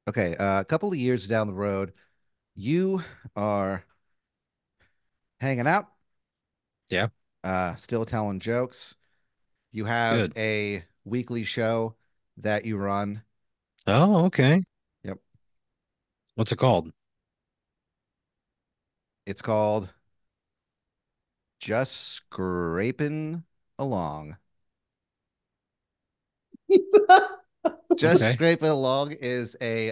Okay, a couple of years down the road, you are hanging out, Yeah, still telling jokes. You have good. a weekly show that you run. Oh, okay. Yep. What's it called? It's called Just Scraping Along. Just Okay. Scraping Along is a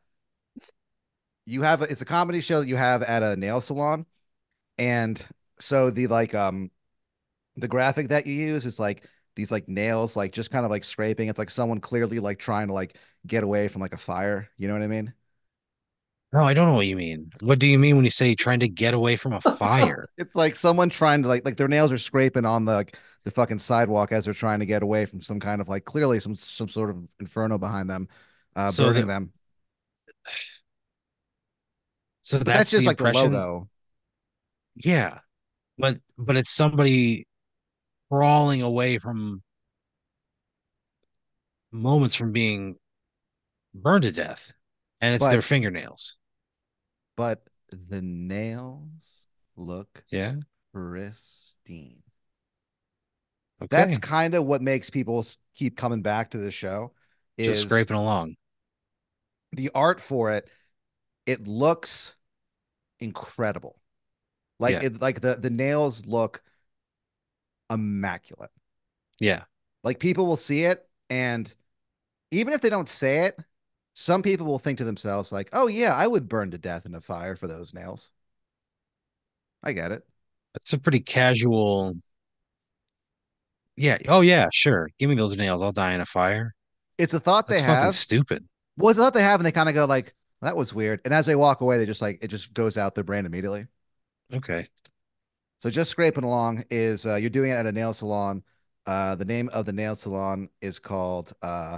it's a comedy show that you have at a nail salon. And so the graphic that you use is like these like nails like just kind of like scraping. It's like someone clearly like trying to like get away from like a fire. You know what I mean? No, I don't know what you mean. What do you mean when you say trying to get away from a fire? It's like someone trying to like their nails are scraping on the fucking sidewalk as they're trying to get away from some kind of like clearly some sort of inferno behind them, So burning that them. so But that's that's just the like the impression. logo. Yeah, but it's somebody crawling away from moments from being burned to death, and it's their But fingernails. but the nails look Yeah. pristine. That's Okay. kind of what makes people keep coming back to the show Just is scraping along. the art for it. It looks incredible. Like Yeah. the nails look immaculate. Yeah. Like people will see it, and even if they don't say it, some people will think to themselves like, "Oh yeah, I would burn to death in a fire for those nails." I get it. That's a pretty casual. Yeah. Oh yeah, sure. Give me those nails. I'll die in a fire. It's a thought That's they fucking have. stupid. Well, it's a thought they have, and they kind of go like, "That was weird." And as they walk away, they just like it just goes out their brain immediately. Okay. So just scraping along is you're doing it at a nail salon. The name of the nail salon is called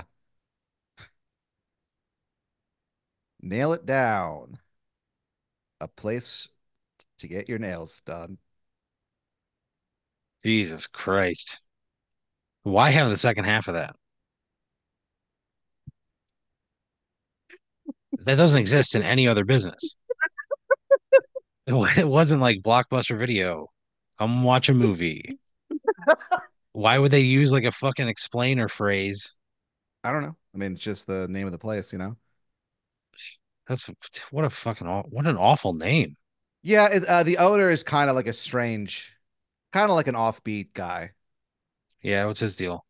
Nail It Down, a place to get your nails done. Jesus Christ. Why have the second half of that? That doesn't exist in any other business. It wasn't like Blockbuster Video. Come watch a movie. Why would they use like a fucking explainer phrase? I don't know. I mean, it's just the name of the place, you know? That's what a fucking what an awful name. Yeah, the owner is kind of like a strange, kind of like an offbeat guy. Yeah, what's his deal?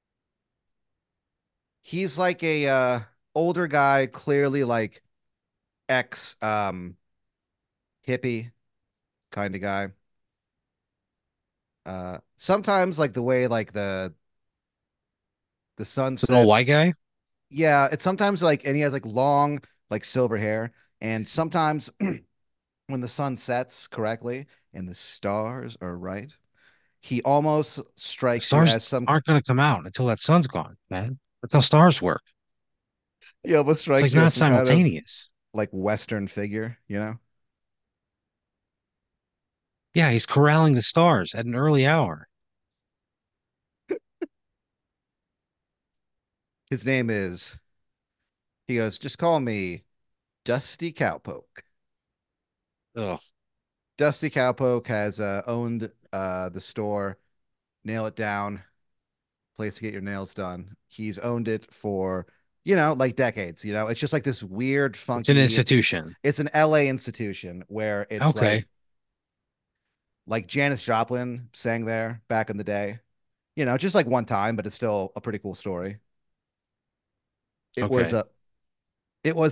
He's like a older guy, clearly like ex hippie kind of guy. Sometimes like the way like the sun It's an old white sets. guy. Yeah, it's sometimes like and he has like long like silver hair, and sometimes when the sun sets correctly and the stars are right, he almost The strikes you stars as some aren't going to come out until that sun's gone, man. That's how stars work. he almost It's like strikes you as not some kind of simultaneous. like Western figure, you know? Yeah, he's corralling the stars at an early hour. His name is he goes, just call me Dusty Cowpoke. Oh, Dusty Cowpoke has owned the store, Nail It Down, place to get your nails done. He's owned it for, like decades, It's just like this weird, it's an funky, institution. it's an LA institution where it's Okay, like Janis Joplin sang there back in the day. Just like one time, but it's still a pretty cool story. It was okay. a it was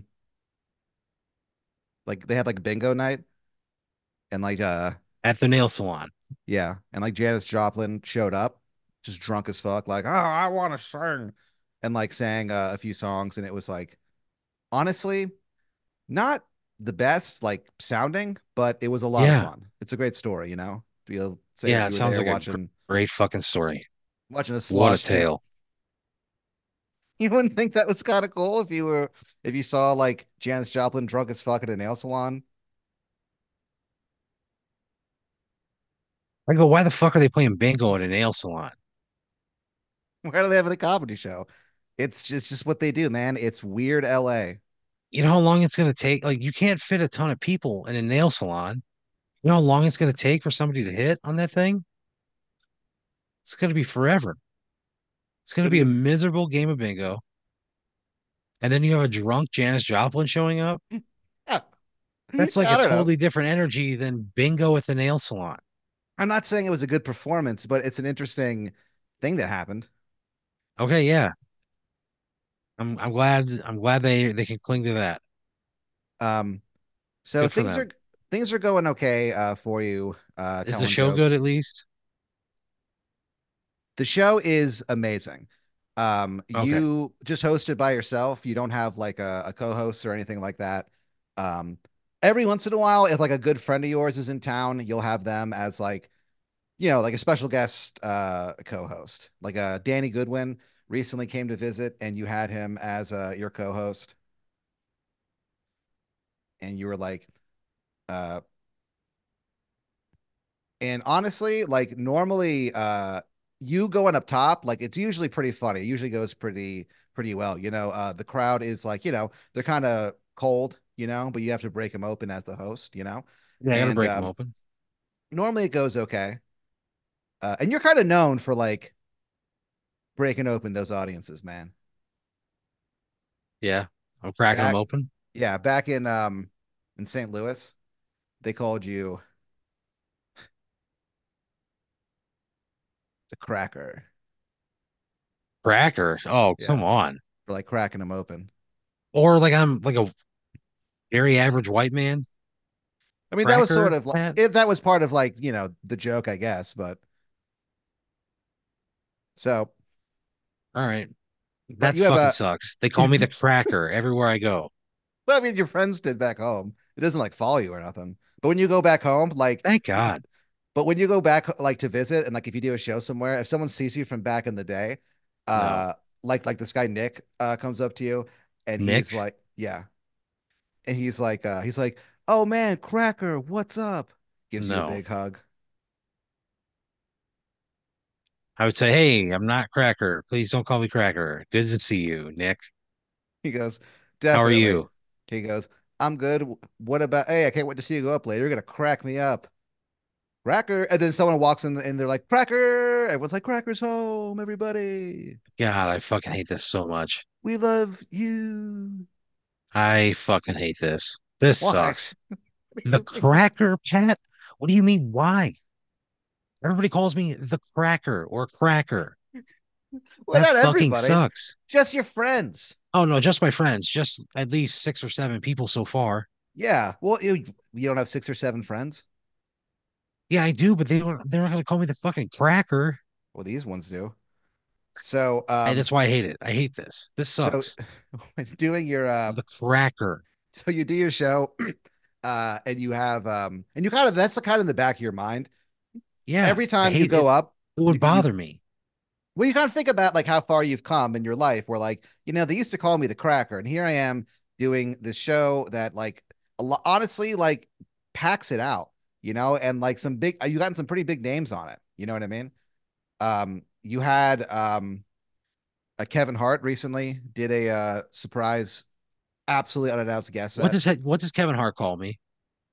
like they had like bingo night and like At the nail salon. yeah, and like Janis Joplin showed up just drunk as fuck like, "Oh, I want to sing." And like sang a few songs, and it was like honestly not the best like sounding, but it was a lot of Yeah, fun. It's a great story, You'll say that yeah. you It were sounds there like a watching great fucking story. the What a slosh jam. tale. You wouldn't think that was kind of cool if you saw like Janis Joplin drunk as fuck at a nail salon. I go, why the fuck are they playing bingo at a nail salon? Why do they have a comedy show? It's just what they do, man. It's weird LA. You know how long it's gonna take? Like you can't fit a ton of people in a nail salon. You know how long it's gonna take for somebody to hit on that thing? It's gonna be forever. It's gonna What do be a you miserable game of bingo. And then you have a drunk Janis Joplin showing up. I That's like a don't know. totally different energy than bingo at the nail salon. I'm not saying it was a good performance, but it's an interesting thing that happened. Okay, yeah. I'm glad they can cling to that. Um, so Good for things are them. things are going okay for you Is the telling show good jokes. at least? The show is amazing. Okay. You just hosted by yourself. You don't have like a co-host or anything like that. Um, every once in a while, if like a good friend of yours is in town, you'll have them as like, like a special guest co-host. Like Danny Goodwin recently came to visit and you had him as your co-host and you were like, uh, and honestly, like normally, you going up top, like it's usually pretty funny. It usually goes pretty well. The crowd is like, they're kind of cold, but you have to break them open as the host. Yeah, I gotta And break them open. normally it goes okay. And you're kind of known for like breaking open those audiences, man. Yeah. I'm cracking them Back, open. yeah, back in St. Louis, they called you the cracker. Cracker. Oh, come Yeah, on. for like cracking them open. Or like I'm like a very average white man. I mean, that was sort Cracker, of like Pat. if that was part of like, the joke, I guess. So, All right. but That's you have fucking a, sucks. They call me the cracker everywhere I go. well, I mean, your friends did back home. It doesn't like follow you or nothing. But when you go back home, like, Thank God. but when you go back like to visit and like if you do a show somewhere, if someone sees you from back in the day, No. uh, like this guy Nick comes up to you and he's Nick? like, yeah, and he's like, oh man, Cracker, what's up? Gives you a No. big hug. I would say, hey, I'm not Cracker. Please don't call me Cracker. Good to see you, Nick. He goes, How are definitely. you? He goes, I'm good. What about, hey, I can't wait to see you go up later. You're gonna crack me up. Cracker. And then someone walks in and they're like, Cracker. Everyone's like, Cracker's home, everybody. God, I fucking hate this so much. We love you. I fucking hate this. This Why? sucks. The Cracker, Pat? What do you mean, why? Everybody calls me the Cracker or Cracker. Well, That not fucking everybody, sucks. just your friends. Oh no, just my friends, just at least 6 or 7 people so far. Yeah. Well, you don't have 6 or 7 friends. Yeah, I do, but they're not gonna call me the fucking Cracker. Well, these ones do. So, That's why I hate it. I hate this. This so sucks. when doing your, The Cracker. so you do your show, and you have, and you kind of, that's the kind of in the back of your mind. Yeah, Every I time you hate go it. up, It would you bother me. well, you kind of think about like how far you've come in your life where like, they used to call me the cracker and here I am doing this show that like honestly like packs it out, and like you gotten some pretty big names on it. You know what I mean? You had a Kevin Hart recently did a surprise, absolutely unannounced guest set. What does Kevin Hart call me?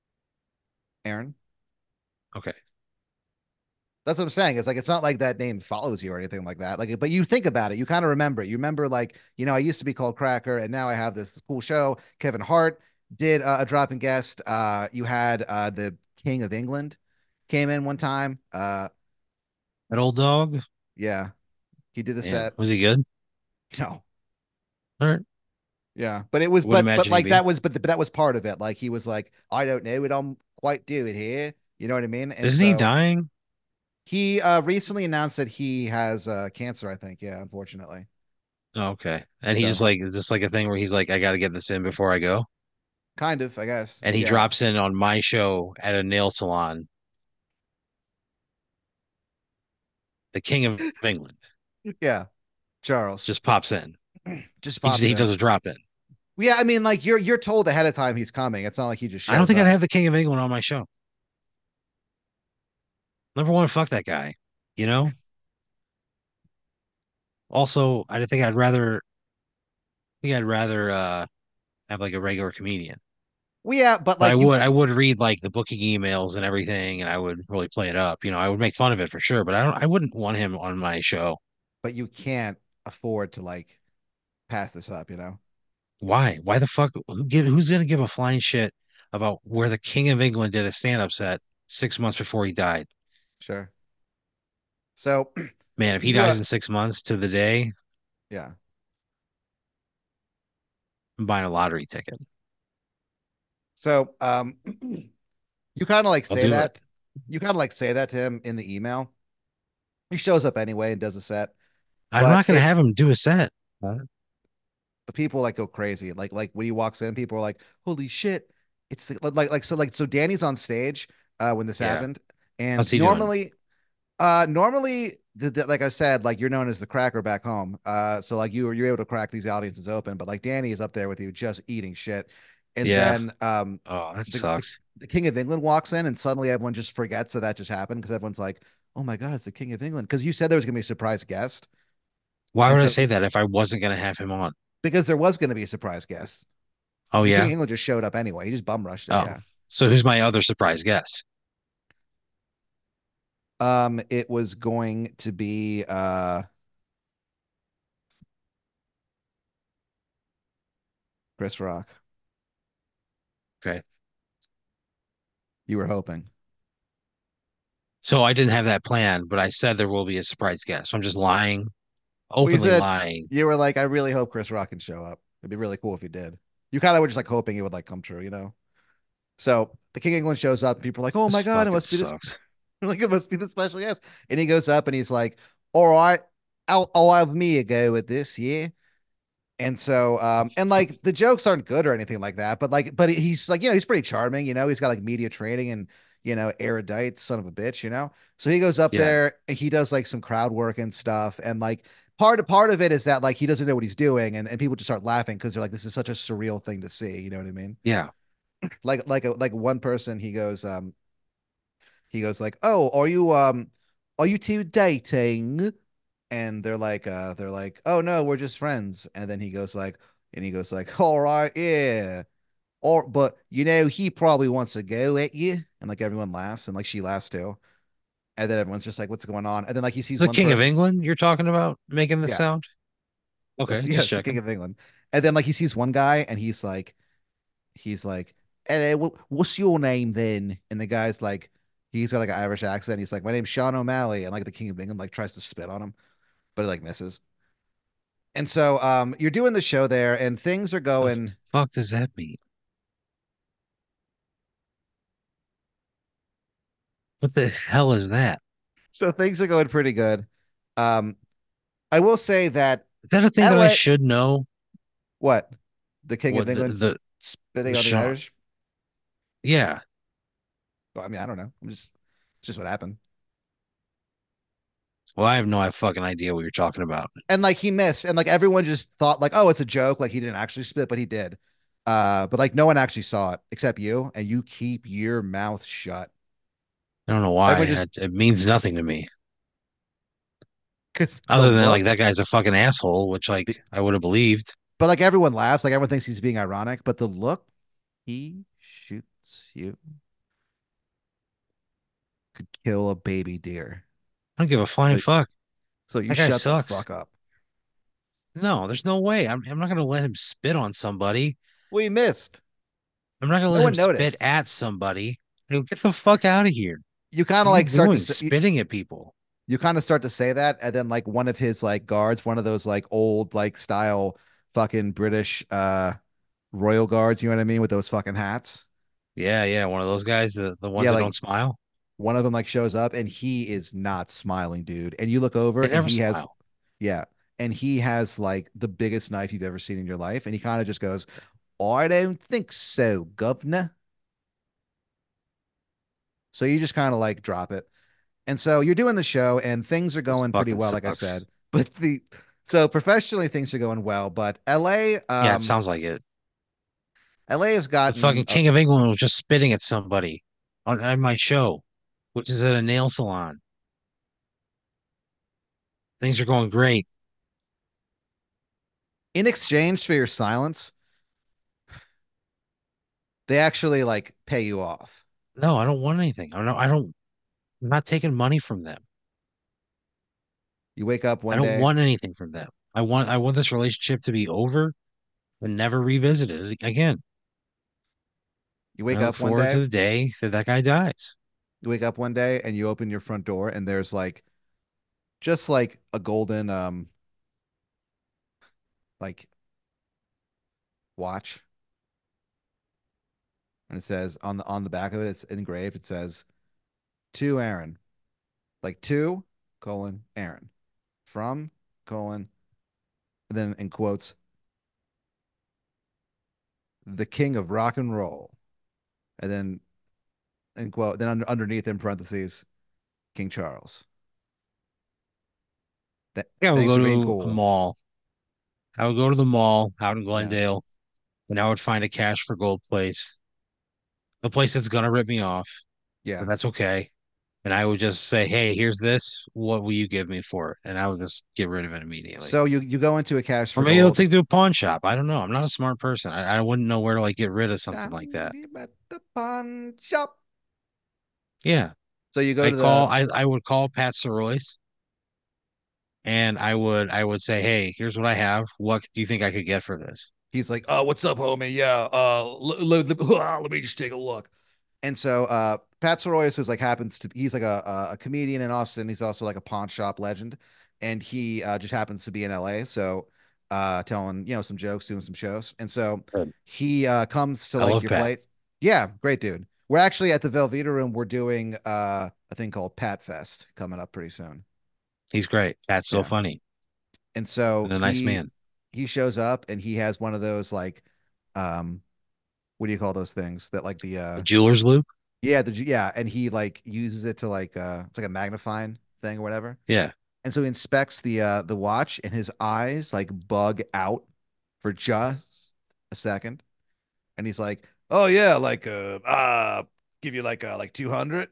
Aaron. Okay. That's what I'm saying. It's like it's not like that name follows you or anything like that. Like, but you think about it, you kind of remember it. You remember, like, I used to be called Cracker, and now I have this cool show. Kevin Hart did a dropping guest. You had the King of England came in one time. That old dog? Yeah, he did a Yeah. set. Was he good? No, All right. yeah, but it was, Would but imagine he'd like be. that was, but that was part of it. Like he was like, I don't know, we don't quite do it here. You know what I mean? And Isn't he so dying? he recently announced that he has cancer. I think, yeah, unfortunately. Oh, okay. And he just So like, is this like a thing where he's like, I got to get this in before I go? kind of, I guess. And he Yeah. drops in on my show at a nail salon, the King of England Yeah, Charles just pops in. just He pops does in. a drop in. Yeah, I mean, like you're told ahead of time he's coming. It's not like he just I don't shows think I'd up. have the King of England on my show. Number one, fuck that guy. You know? Also, I think I'd rather. think I'd rather have like a regular comedian. Well, yeah, but But like you I would read like the booking emails and everything, and I would really play it up. I would make fun of it for sure, but I wouldn't want him on my show. but you can't afford to like pass this up, you know? Why? Why the fuck? Who's gonna give a flying shit about where the King of England did a stand-up set 6 months before he died? Sure. So Man, if he you dies in 6 months to the day, yeah. I'm buying a lottery ticket. So you kind of like I'll say do it. that. You kind of like say that to him in the email. He shows up anyway and does a set, I'm not but gonna have him do a set. the people like go crazy. Like when he walks in, people are like, "Holy shit!" It's the, so Danny's on stage when this Yeah. happened, and How's he doing? normally like I said, like you're known as the cracker back home. So like you're able to crack these audiences open, but like Danny is up there with you just eating shit, and Yeah. then Oh, that the, the sucks. the King of England walks in, and suddenly everyone just forgets that just happened because everyone's like, "Oh my God, it's the King of England!" Because you said there was gonna be a surprise guest, Why and would I so say that if I wasn't gonna have him on? because there was gonna be a surprise guest, Oh the King of yeah. England just showed up anyway. He just bum rushed it. Oh, Yeah. so who's my other surprise guest? It was going to be Chris Rock. Okay. You were hoping. So I didn't have that plan, but I said there will be a surprise guest. So I'm just lying, Well, you openly said lying. you were like, I really hope Chris Rock can show up. It'd be really cool if he did. You kind of were just like hoping it would like come true, you know? So the King of England shows up, and people are like, "Oh This my God, it fucking must be this." sucks. Like it must be the special guest. And he goes up and he's like, "All right, I'll have me a go with this, yeah." And so, and like the jokes aren't good or anything like that, but he's like, he's pretty charming, he's got like media training and, erudite son of a bitch, So he goes up Yeah. there and he does like some crowd work and stuff. And like part of it is that like he doesn't know what he's doing and people just start laughing because they're like, this is such a surreal thing to see. You know what I mean? Yeah. Like one person, he goes like, "Oh, are you two dating?" And they're like, "Oh no, we're just friends." And he goes like, "All right, yeah." Or but he probably wants to go at you. And like everyone laughs and like she laughs too. And then everyone's just like, "What's going on?" And then like he sees The one King of person. England you're talking about making the Yeah. sound? Okay, Yeah, just it's the King checking. of England. And then like he sees one guy and he's like, what's your name then? And the guy's like, he's got like an Irish accent. He's like, my name's Sean O'Malley. And like the King of England like tries to spit on him, but it like misses. And so you're doing the show there and things are The going fuck does that mean? What the hell is that? so things are going pretty good. Um I will say that Is that a thing that I LA should know? what? The King of What England the spitting on the Sean? Irish? Yeah. Well, I mean, I don't know. It's just what happened. Well, I have no fucking idea what you're talking about. And like he missed and like everyone just thought like, oh, it's a joke, like he didn't actually spit, but he did. But like no one actually saw it except you, and you keep your mouth shut. I don't know why. Everyone just It means nothing to me. because the Other than like look, that guy's a fucking asshole, which like I would have believed. but like everyone laughs, like everyone thinks he's being ironic, but the look he shoots you could kill a baby deer. I don't give a flying So, fuck. so you That guy shut the sucks. fuck up. No, there's no way. I'm not gonna let him spit on somebody. We missed. I'm not gonna No let him one spit noticed. at somebody. Like, get the fuck out of here. You kind What of are you like start to doing? say, Spitting at people. you kind of start to say that, and then like one of his like guards, one of those like old like style fucking British royal guards, you know what I mean, with those fucking hats. Yeah, yeah. One of those guys, the ones Yeah, that don't like smile. one of them like shows up and he is not smiling, dude. And you look over They and never he has, smile. yeah, and he has like the biggest knife you've ever seen in your life. And he kind of just goes, I don't think so, governor. So you just kind of like drop it. And so you're doing the show and things are This going pretty fucking well, like I sucks. said. But so professionally things are going well, but Yeah, it sounds like it. LA has The fucking gotten King of England was just spitting at somebody on my show, which is at a nail salon. Things are going great. In exchange for your silence, they actually like pay you off. No, I don't want anything. I'm not taking money from them. You wake up I one don't day, want anything from them. I want this relationship to be over and never revisited again. you And wake I look up one forward day, to the day that that guy dies. you wake up one day and you open your front door and there's like just like a golden like watch, and it says on the back of it, it's engraved, it says to Aaron, like to colon Aaron, from colon, and then in quotes, the king of rock and roll, and then in quote, then underneath in parentheses, King Charles. Yeah, I would Thanks go for being to a cool. mall. I would go to the mall out in Yeah. Glendale and I would find a cash for gold place, a place that's gonna rip me off, but Yeah. that's okay. And I would just say, "Hey, here's this. What will you give me for it?" And I would just get rid of it immediately. So you go into a cash Or for maybe they'll gold. take it to a pawn shop. I don't know. I'm not a smart person. I wouldn't know where to like get rid of something like Down that. at the pawn shop. Yeah, So you go to the I would call Pat Soroyce and I would say, "Hey, here's what I have. What do you think I could get for this?" he's like, "Oh, what's up, homie? Yeah, let me just take a look." And so Pat Soroyas is like happens to he's like a comedian in Austin. He's also like a pawn shop legend, and he just happens to be in LA. So telling some jokes, doing some shows, and so Good. he comes to I like love your Pat. place. Yeah, great dude. We're actually at the Velveeta Room. We're doing a thing called Pat Fest coming up pretty soon. He's great. Pat's so Yeah, funny and so and a nice man. he shows up and he has one of those like um what do you call those things that like the A jeweler's loop. yeah, and he like uses it to like it's like a magnifying thing or whatever. Yeah. And so he inspects the watch and his eyes like bug out for just a second. And he's like, "Oh yeah, like give you like 200.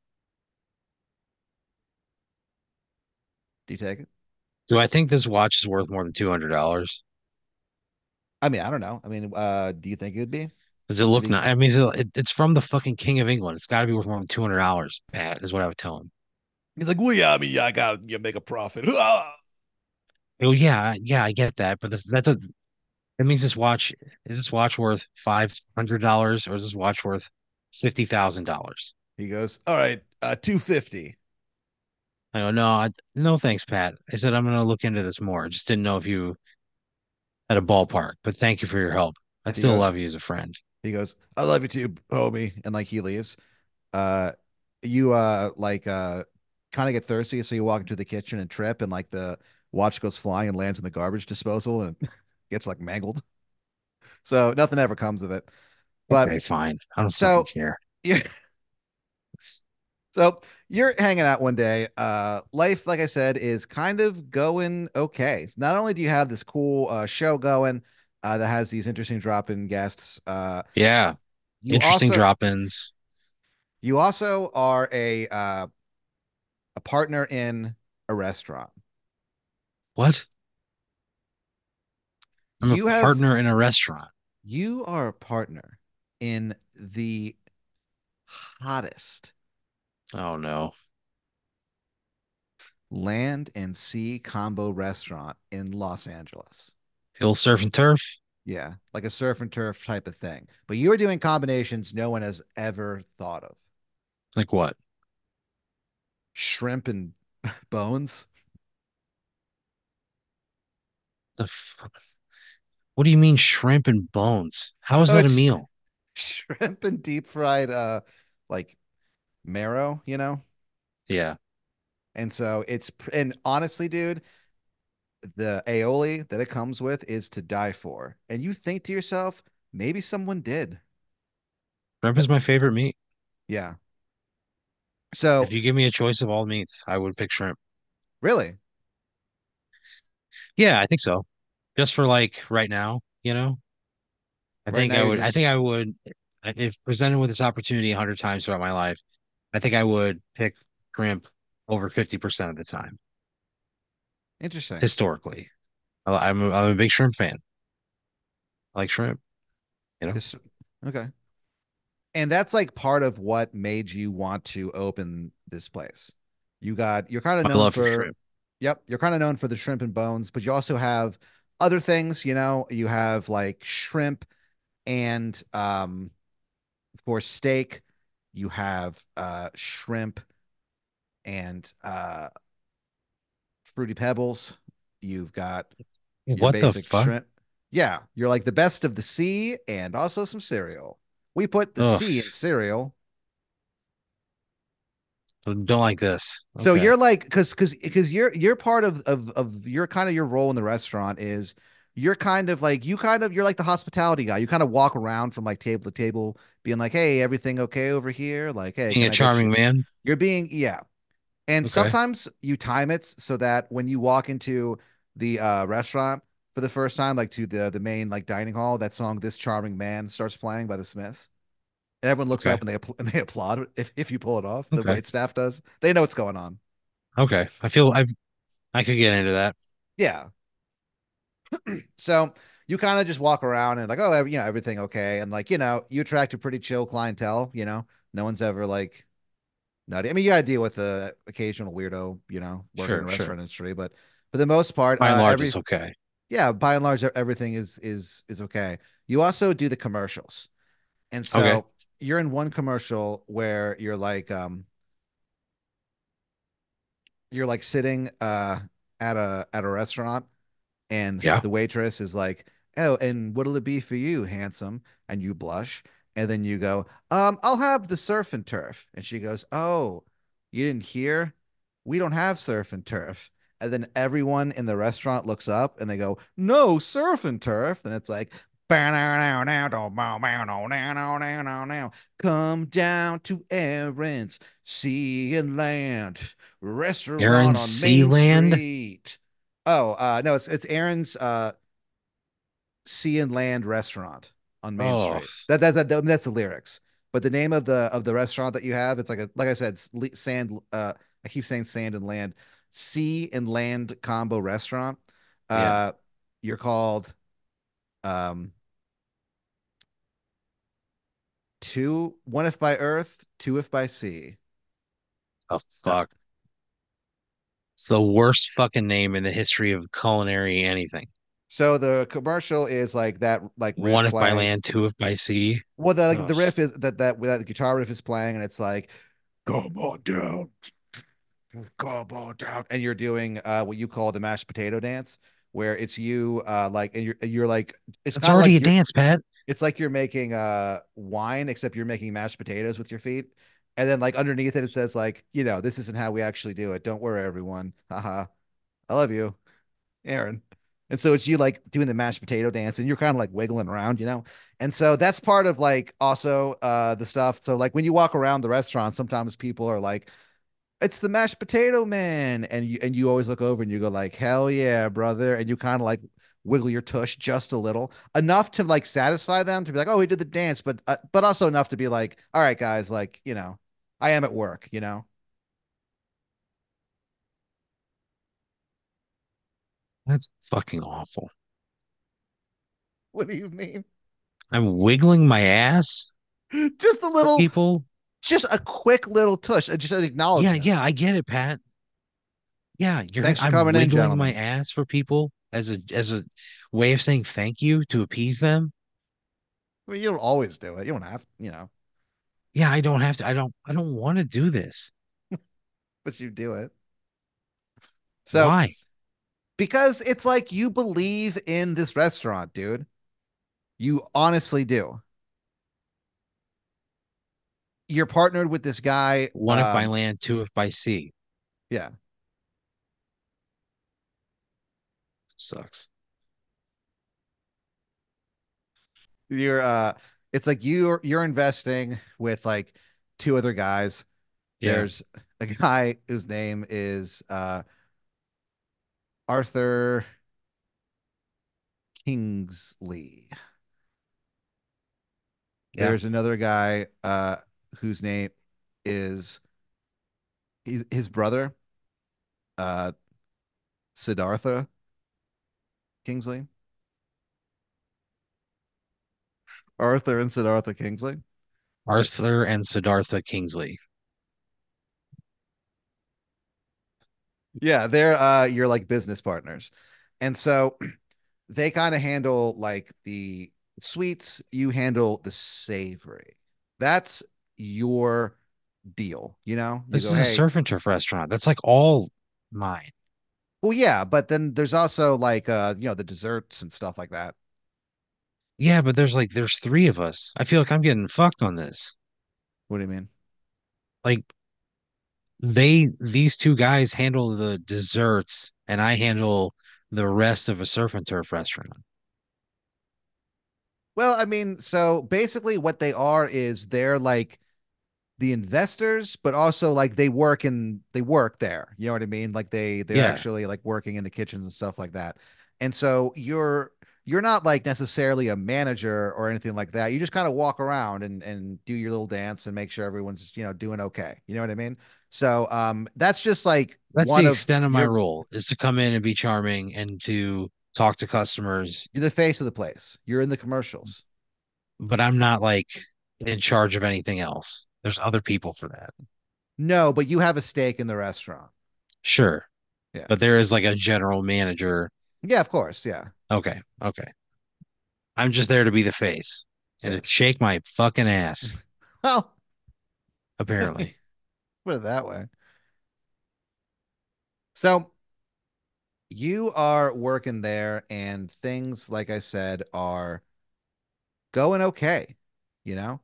Do you take it?" Do I think this watch is worth more than $200? I mean, I don't know. I mean, do you think it would be? Does it Did look he nice? I mean, it's from the fucking King of England. It's got to be worth more than $200, Pat, is what I would tell him. He's like, "Well, yeah, I mean, yeah, I gotta make a profit." Ah! Oh yeah, yeah, I get that, but that means is this watch worth $500 or is this watch worth $50,000? He goes, "All right, 250." I go, no, no, thanks, Pat. I said I'm gonna look into this more. I just didn't know if you had a ballpark, but thank you for your help. I'd He still goes, love you as a friend. he goes, "I love you too, homie." And like he leaves. Uh you like kind of get thirsty, so you walk into the kitchen and trip and like the watch goes flying and lands in the garbage disposal and gets like mangled. So nothing ever comes of it. But Okay, fine. I don't fucking so care. yeah, so you're hanging out one day. Life, like I said, is kind of going okay. So not only do you have this cool show going that has these interesting drop-in guests, Yeah, you interesting also drop-ins. are a partner in a restaurant. What? I'm a You have partner in a restaurant. you are a partner in the hottest Oh no. land and sea combo restaurant in Los Angeles. The old surf and turf? Yeah, like a surf and turf type of thing. But you're doing combinations no one has ever thought of. Like what? Shrimp and bones. The fuck? What do you mean shrimp and bones? How is So that a it's meal? shrimp and deep fried like marrow, Yeah. And so and honestly, dude, the aioli that it comes with is to die for. And you think to yourself, maybe someone did. Shrimp But is my favorite meat. yeah. So If you give me a choice of all meats, I would pick shrimp. really, Yeah, I think so. Just for like right now, you know? right now you're I think just I would, if presented with this opportunity 100 times throughout my life, I think I would pick shrimp over 50% of the time, interesting. historically. I'm a big shrimp fan. I like shrimp, you know. This okay. And that's like part of what made you want to open this place. You're kind of My known love for for, shrimp. yep, you're kind of known for the shrimp and bones, but you also have other things, you have like shrimp and of course steak. You have shrimp and fruity pebbles. You've got your What the basic fuck? shrimp. Yeah, you're like the best of the sea and also some cereal. We put the Ugh, sea in cereal. don't like this. So Okay, you're like, because you're part of your kind of your role in the restaurant is you're kind of like you're like the hospitality guy. You kind of walk around from like table to table, being like, "Hey, everything okay over here?" Like, "Hey, being can a I get you?" charming man. You're being, yeah. And Okay, sometimes you time it so that when you walk into the restaurant for the first time, like to the main like dining hall, that song "This Charming Man" starts playing by the Smiths, and everyone looks okay, up and and they applaud if you pull it off. The okay, wait staff does. They know what's going on. okay. I could get into that. Yeah. So you kind of just walk around and like, oh, everything okay, and like you attract a pretty chill clientele. No one's ever like nutty. I mean, you got to deal with the occasional weirdo, working in Sure, the sure. restaurant industry, but for the most part, By and large, it's okay. yeah, by and large, everything is okay. You also do the commercials, and Okay. so you're in one commercial where you're like sitting at a restaurant, and Yeah. the waitress is like, "Oh, and what'll it be for you, handsome?" And you blush, and then you go, I'll have the surf and turf." And she goes, "Oh, you didn't hear? We don't have surf and turf." And then everyone in the restaurant looks up and they go, "No surf and turf." And it's like, "Come down to Aaron's Sea and Land Aaron Restaurant on Main Sealand. Street." Oh, no, it's Aaron's Sea and Land Restaurant on Main Oh, Street. That's the lyrics. But the name of the restaurant that you have, it's like I said, sand. I keep saying sand and land, sea and land combo restaurant. yeah. Uh, you're called um one if by earth, two if by sea. Oh Uh, fuck. It's the worst fucking name in the history of culinary anything. so the commercial is like that, like One riff if by playing. land, two if by sea. Well, Oh, the riff is that the guitar riff is playing, and it's like, "Come on down, come on down," and you're doing what you call the mashed potato dance, where it's you like, and you're like, it's that's kind of already like a dance, Pat. it's like you're making wine, except you're making mashed potatoes with your feet, and then like underneath it, it says like, "This isn't how we actually do it. Don't worry, everyone. Haha, I love you, Aaron." And so it's you like doing the mashed potato dance and you're kind of like wiggling around. And so that's part of like also the stuff. So like when you walk around the restaurant, sometimes people are like, "It's the mashed potato man." And you always look over and you go like, "Hell yeah, brother." And you kind of like wiggle your tush just a little, enough to like satisfy them to be like, "Oh, he did the dance," but also enough to be like, "All right, guys, like, I am at work." That's fucking awful. What do you mean? I'm wiggling my ass Just a for little, people. just a quick little tush, just an Yeah, acknowledgement. yeah, I get it, Pat. Yeah, Thanks for I'm coming in, wiggling my gentlemen. ass for people as a way of saying thank you to appease them. I mean, you don't always do it. You don't have, Yeah, I don't have to. I don't want to do this. but you do it. So, Why? because it's like you believe in this restaurant, dude. You honestly do. You're partnered with this guy. One if by land, two if by sea. Yeah. Sucks. You're it's like you're investing with like two other guys. Yeah, There's a guy whose name is Arthur Kingsley. yeah, There's another guy whose name is his brother, uh Siddhartha. Kingsley? Arthur and Siddhartha Kingsley? Arthur and Siddhartha Kingsley. Yeah, they're your like business partners. And so they kind of handle like the sweets, you handle the savory. That's your deal, you know? You This go, is a "Hey, surf and turf restaurant. That's like all mine. well, yeah, but then there's also like the desserts and stuff like that." Yeah, but there's three of us. I feel like I'm getting fucked on this. What do you mean? Like these two guys handle the desserts and I handle the rest of a surf and turf restaurant. Well, I mean, so basically what they are is they're like the investors, but also like they work there. You know what I mean? Like they're Yeah, actually like working in the kitchens and stuff like that. And so you're not like necessarily a manager or anything like that. You just kind of walk around and do your little dance and make sure everyone's, doing okay. You know what I mean? So that's just like that's one the of extent of my your role is to come in and be charming and to talk to customers, you're the face of the place. You're in the commercials. but I'm not like in charge of anything else. There's other people for that. No, but you have a stake in the restaurant. Sure, Yeah. but there is like a general manager. Yeah, of course. Yeah. Okay, okay. I'm just there to be the face and Yeah. to shake my fucking ass, Well, apparently. put it that way. So you are working there and things, like I said, are going okay. You know,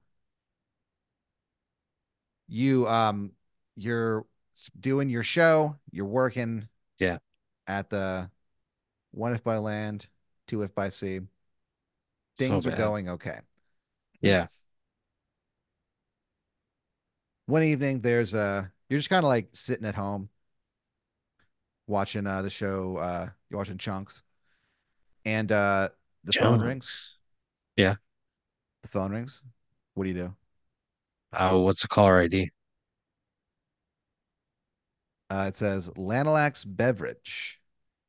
you you're doing your show, you're working Yeah, at the one if by land, two if by sea. so Things are bad. going okay. Yeah. One evening there's you're just kind of like sitting at home watching the show, you're watching Chunks, and the phone rings. Chunks. Yeah. The phone rings. What do you do? What's the caller ID? It says Lanolax Beverage.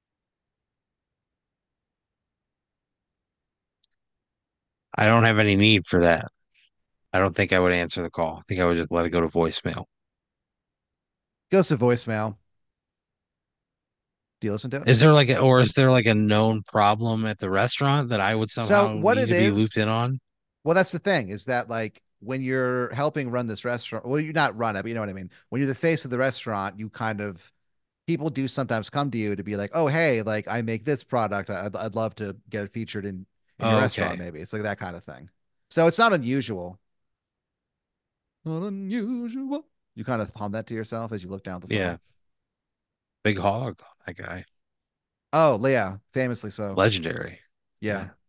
I don't have any need for that. I don't think I would answer the call. I think I would just let it go to voicemail. Goes to voicemail. Do you listen to it? Is there like a known problem at the restaurant that I would So somehow what need it to be is, looped in on? well, that's the thing is that like when you're helping run this restaurant, well, you're not run it, but you know what I mean. When you're the face of the restaurant, you kind of people do sometimes come to you to be like, oh, hey, like I make this product. I'd love to get it featured in your Oh, restaurant, okay. maybe. It's like that kind of thing. So it's not unusual. Not unusual. You kind of hum that to yourself as you look down at the phone. Yeah. Big hog, that guy. Oh, Leah, famously so. Legendary. Yeah. Yeah.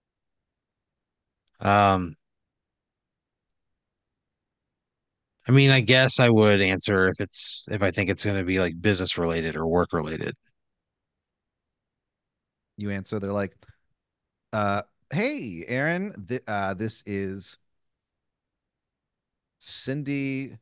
Um, I mean, I guess I would answer if I think it's going to be like business related or work related. You answer, they're like, uh, hey, Aaron, this is Cindy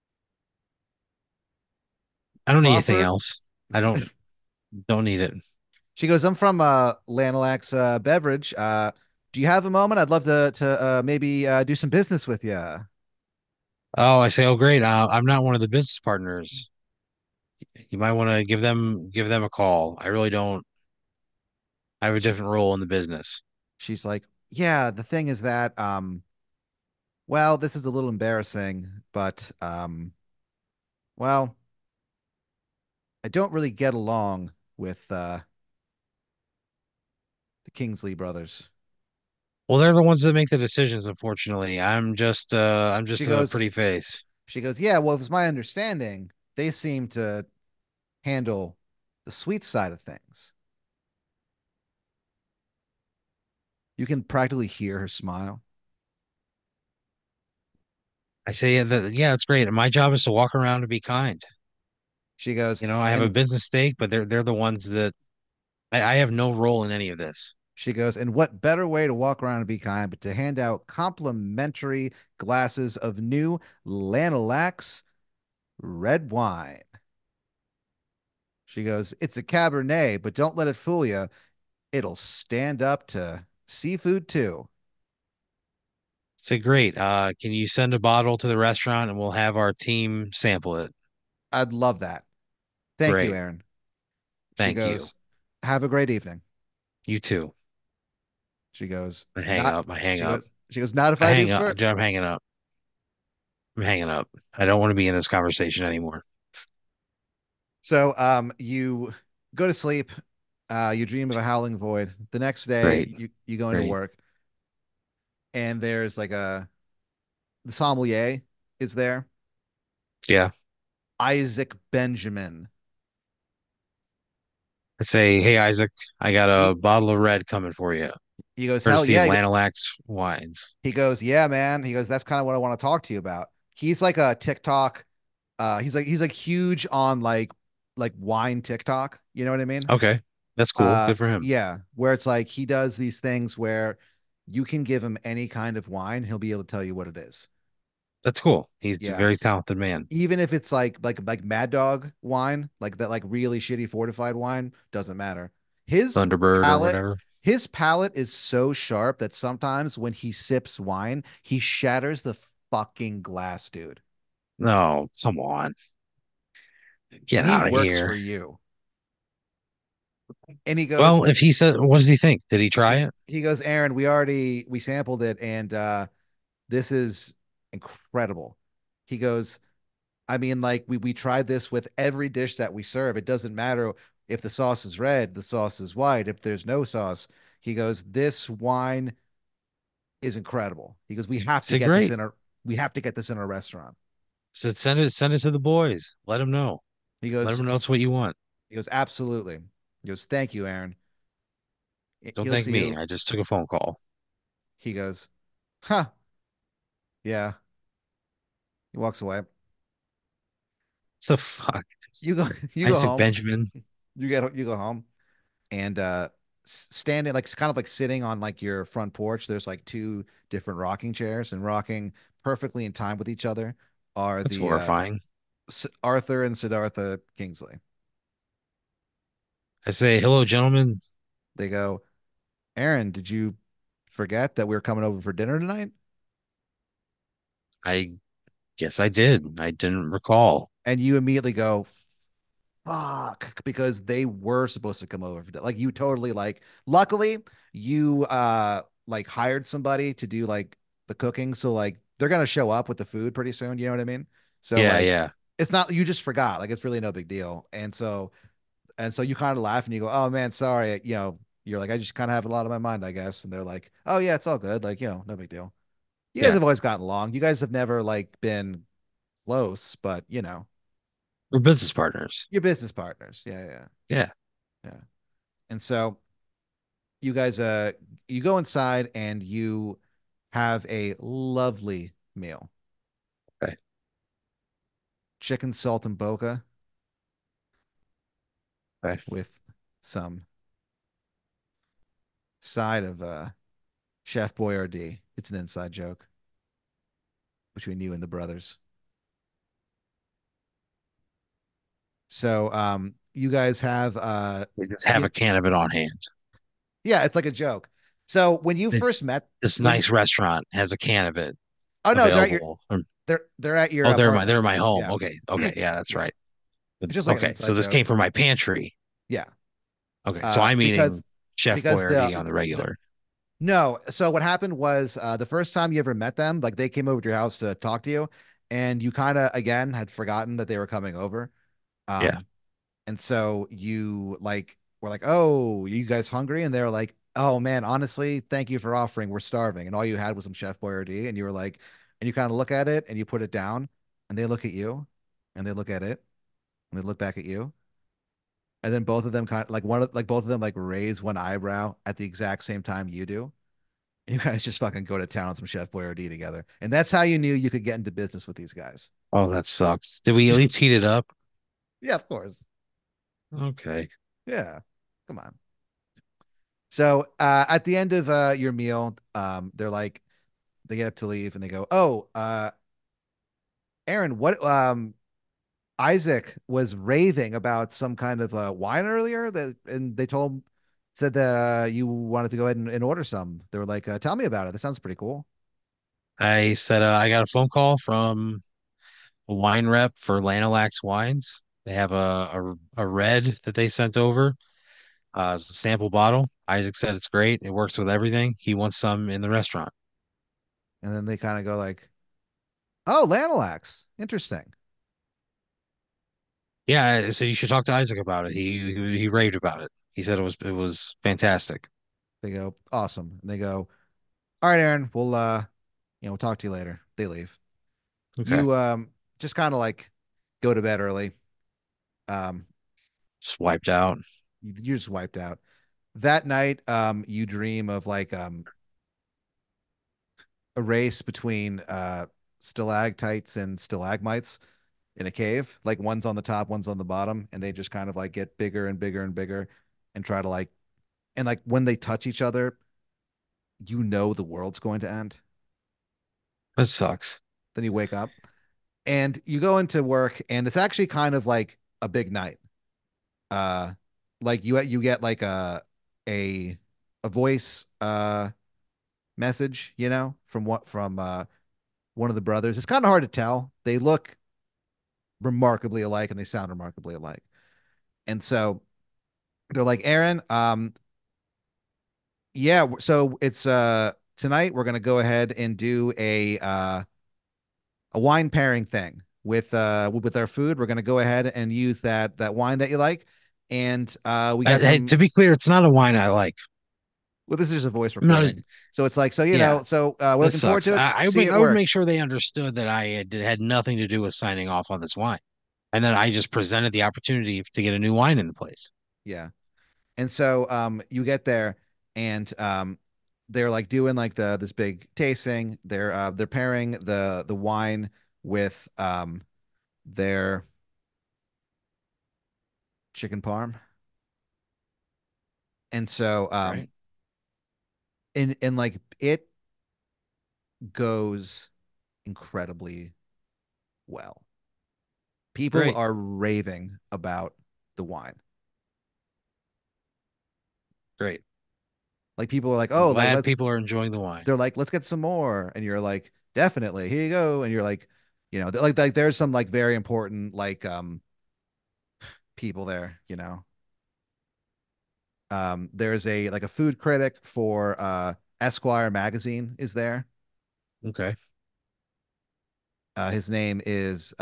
I don't need anything Crawford. else. I don't need it. She goes, I'm from Lanolax Beverage. Do you have a moment? I'd love to maybe do some business with you. Oh, I say, oh great. I'm not one of the business partners. You might want to give them a call. I really don't. I have a She, different role in the business. she's like, yeah, the thing is that well, this is a little embarrassing, but well, I don't really get along with the Kingsley brothers. Well, they're the ones that make the decisions, unfortunately. I'm She just a goes, pretty face. she goes, yeah, well, it was my understanding they seem to handle the sweet side of things. You can practically hear her smile. I say yeah, it's great. My job is to walk around and be kind. She goes, You know, I have a and business stake, but they're the ones that I have no role in any of this. and what better way to walk around and be kind but to hand out complimentary glasses of new Lanolax red wine. She goes, it's a Cabernet, but don't let it fool you. it'll stand up to seafood too. Say great. Can you send a bottle to the restaurant and we'll have our team sample it? I'd love that. Thank you, Great. Aaron. She Thank you. goes, have a great evening. You too. She goes, I hang not, up. I hang she up. goes, she goes, not if I I do hang up. first. Dude, I'm hanging up. I'm hanging up. I don't want to be in this conversation anymore. So, you go to sleep. You dream of a howling void. The next day, Great. you go into Great. work, and there's like the sommelier is there, Yeah. Isaac Benjamin. I say, hey, Isaac, I got He a bottle of red coming for you, he goes, hell courtesy of yeah. Lanolax Wines. He goes, yeah, man. He goes, that's kind of what I want to talk to you about. He's like a TikTok. He's like huge on like wine TikTok. You know what I mean? Okay. That's cool. Good for him. Yeah, where it's like he does these things where you can give him any kind of wine, he'll be able to tell you what it is. That's cool. He's a Yeah. very talented man. Even if it's like Mad Dog wine, like that like really shitty fortified wine, doesn't matter. His Thunderbird or palate, whatever. his palate is so sharp that sometimes when he sips wine, he shatters the fucking glass, dude. No, come on. Get And he out of works for here. you. And he goes, Well, if he said, what does he think? Did he try he it? he goes, Aaron, we sampled it and this is incredible. He goes, I mean, like we tried this with every dish that we serve. It doesn't matter if the sauce is red, the sauce is white, if there's no sauce. He goes, this wine is incredible. He goes, Say great. we have to get this in our restaurant. Said send it to the boys. Let them know. He Let goes, them know it's what you want. absolutely. He goes, thank you, Aaron. Don't He looks thank at me. you. I just took a phone call. He goes, huh, yeah. He walks away. The fuck? You go, you go Isaac home. Benjamin. You go home. And standing like kind of like sitting on like your front porch, there's like two different rocking chairs, and rocking perfectly in time with each other are That's the horrifying. Arthur and Siddhartha Kingsley. I say, hello, gentlemen. They go, Aaron, did you forget that we were coming over for dinner tonight? I guess I did. I didn't recall. And you immediately go, fuck, because they were supposed to come over for dinner. Like you totally like, luckily you like hired somebody to do like the cooking. So like they're gonna show up with the food pretty soon. You know what I mean? So Yeah, like yeah, it's not you just forgot. Like it's really no big deal. And so you kind of laugh and you go, oh man, sorry. You're like, I just kind of have a lot on my mind, I guess. And they're like, oh yeah, it's all good. Like, no big deal. You guys yeah. have always gotten along. You guys have never like been close, but We're business partners. you're business partners. Yeah, yeah, Yeah. yeah. And so you guys you go inside and you have a lovely meal. Okay. Chicken salt and boca Okay. with some side of Chef Boyardee. It's an inside joke between you and the brothers. So you guys have We just have you a can of it on hand. yeah, it's like a joke. So when you It's first met this when you nice restaurant has a can of it oh no, available. they're at your Oh, they're apartment. in my home. Yeah. Okay. Okay. Yeah, that's Yeah. right. It's just like an Okay. So inside this joke. came from my pantry. Yeah. Okay. So I'm eating Because Chef because Boyardee on the regular. no. So what happened was the first time you ever met them, like they came over to your house to talk to you, and you kind of again had forgotten that they were coming over. Yeah. Um, and so you like were like, "Oh, you guys hungry?" And they were like, "Oh man, honestly, thank you for offering. We're starving." And all you had was some Chef Boyardee, and you were like, and you kind of look at it and you put it down, and they look at you, and they look at it, and they look back at you, and then both of them kind of like both of them like raise one eyebrow at the exact same time you do. You guys just fucking go to town on some Chef Boyardee together. And that's how you knew you could get into business with these guys. Oh, that sucks. Did we at least heat it up? Yeah, of course. Okay. Yeah. Come on. So at the end of your meal, they're like, they get up to leave and they go, oh, Aaron, what Isaac was raving about some kind of wine earlier that and they told him Said that you wanted to go ahead and order some. They were like, "Tell me about it. That sounds pretty cool." I said I got a phone call from a wine rep for Lanolax Wines. They have a red that they sent over, it's a sample bottle. Isaac said it's great. It works with everything. He wants some in the restaurant. And then they kind of go like, "Oh, Lanolax, interesting." Yeah, so you should talk to Isaac about it. He raved about it. He said it was fantastic. They go, "Awesome." And they go, "All right, Aaron, we'll talk to you later." They leave. Okay. You just kind of like go to bed early. Um, Just wiped out. you're just wiped out. That night, you dream of like a race between stalactites and stalagmites in a cave. Like one's on the top, one's on the bottom, and they just kind of like get bigger and bigger and bigger and try to like and like when they touch each other, you know the world's going to end. That sucks. Then you wake up and you go into work and it's actually kind of like a big night. Uh like you get like a a voice message, from one of the brothers. It's kind of hard to tell. They look remarkably alike and they sound remarkably alike. And so they're like, "Aaron, yeah, so it's tonight we're gonna go ahead and do a wine pairing thing with our food. We're gonna go ahead and use that wine that you like, and we got Hey, some. to be clear, it's not a wine I like. Well, this is just a voice I'm not. recording, so it's like Yeah, we're that looking forward sucks. to it. See you at I would work. make sure they understood that had nothing to do with signing off on this wine, and then I just presented the opportunity to get a new wine in the place. Yeah, and so you get there and they're like doing like the this big tasting. They're pairing the wine with their chicken parm, and so Right. and like it goes incredibly well. People Great. are raving about the wine. Great. Like people are like, I'm "Oh, like glad let's." people are enjoying the wine. They're like, "Let's get some more," and you're like, "Definitely, here you go." And you're like, like there's some like very important like people there. There's a like a food critic for Esquire magazine is there. Okay. His name is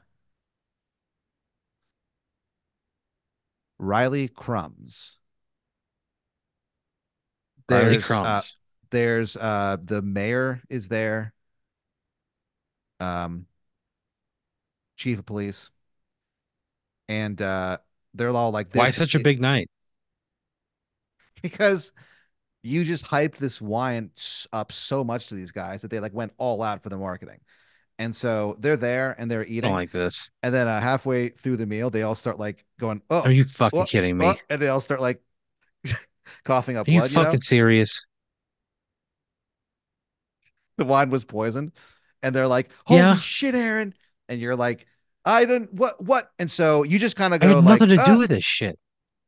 Riley Crumbs. Riley There's uh Crumbs. there's the mayor is there, um, chief of police, and they're all like Why this such a big night? because you just hyped this wine up so much to these guys that they like went all out for the marketing. And so they're there and they're I don't eating, like this. and then halfway through the meal, they all start like going, Are "Oh, you fucking what, kidding what," me? and they all start like coughing up Are you blood. fucking serious? The wine was poisoned, and they're like, Yeah, "Holy shit, Aaron!" And you're like, "I didn't what?" And so you just kind of I had go nothing like, to do with this shit.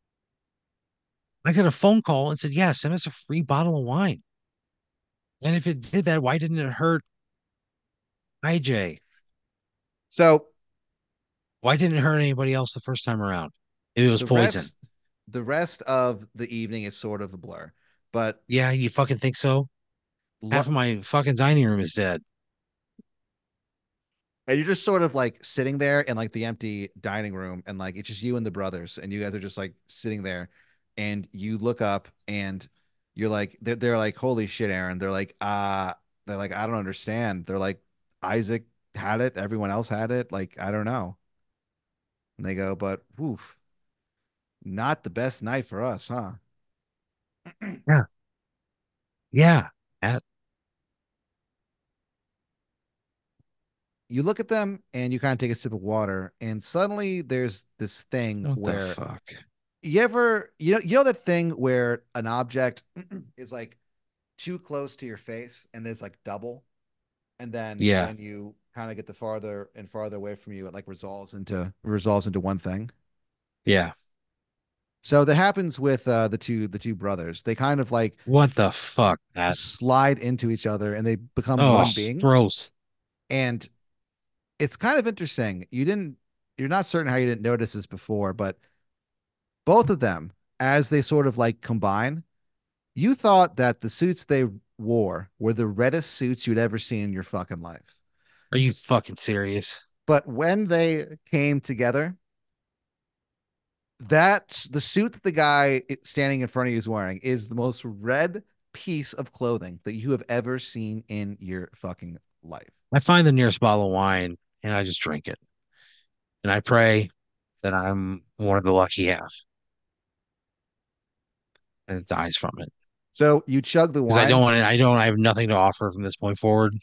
I got a phone call and said, yeah, send us a free bottle of wine. And if it did that, why didn't it hurt IJ? So Why didn't it hurt anybody else the first time around? If it was the poison. rest the rest of the evening is sort of a blur, but Yeah, you fucking think so? Half lo- of my fucking dining room is dead. and you're just sort of like sitting there in like the empty dining room, and like it's just you and the brothers, and you guys are just like sitting there, and you look up, and you're like, they're like, "Holy shit, Aaron!" They're like, "I don't understand." They're like, "Isaac had it, everyone else had it. Like, I don't know." And they go, "But woof, not the best night for us, huh?" Yeah. Yeah. That, You look at them and you kind of take a sip of water, and suddenly there's this thing what the where fuck? you know that thing where an object is like too close to your face and there's like double, and then Yeah. when you kind of get the farther and farther away from you, it like resolves into one thing. Yeah. So that happens with the two brothers. They kind of like What the fuck, that? slide into each other and they become Oh, one being. gross. And it's kind of interesting. You're not certain how you didn't notice this before, but both of them, as they sort of like combine, you thought that the suits they wore were the reddest suits you'd ever seen in your fucking life. Are you fucking serious? But when they came together, that's the suit that the guy standing in front of you is wearing is the most red piece of clothing that you have ever seen in your fucking life. I find the nearest bottle of wine and I just drink it. And I pray that I'm one of the lucky half and it dies from it. So you chug the Because I don't wine, want to, I have nothing to offer from this point forward.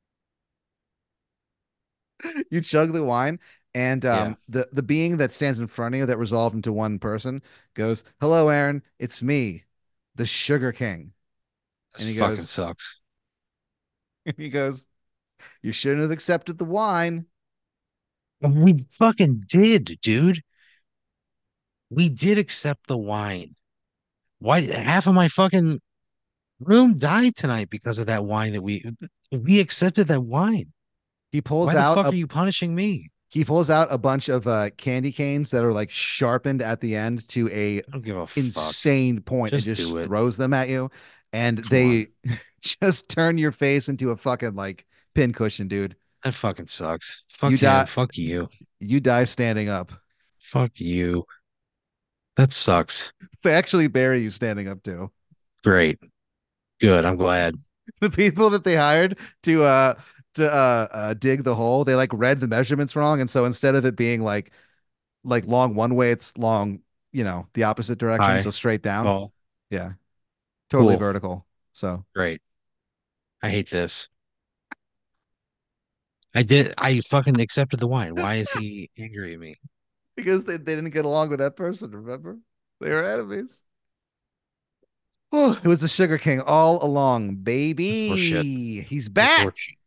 you chug the wine, and Yeah, the being that stands in front of you that resolved into one person goes, "Hello, Aaron, it's me, the Sugar King." this And he fucking goes, sucks. he goes, "You shouldn't have accepted the wine." We fucking did, dude. We did accept the wine. Why half of my fucking room died tonight because of that wine that we accepted that wine. He pulls Why the out fuck a are you punishing me? he pulls out a bunch of candy canes that are like sharpened at the end to a I don't give a fuck. insane point and Just just do it. throws them at you, and Come on. they just turn your face into a fucking like pincushion, dude. That fucking sucks. You Fuck him. die. Fuck you. You die standing up. Fuck you. That sucks. They actually bury you standing up too. Great. Good. I'm glad. The people that they hired to dig the hole, they like read the measurements wrong, and so instead of it being like long one way, it's long, the opposite direction, so Hi. straight down. Paul. Yeah, totally Cool. vertical. So Great. I hate this. I fucking accepted the wine. Why is he angry at me? because they didn't get along with that person, remember? They were enemies. Oh, it was the Sugar King all along, That's horseshit. baby. He's That's back. horseshit.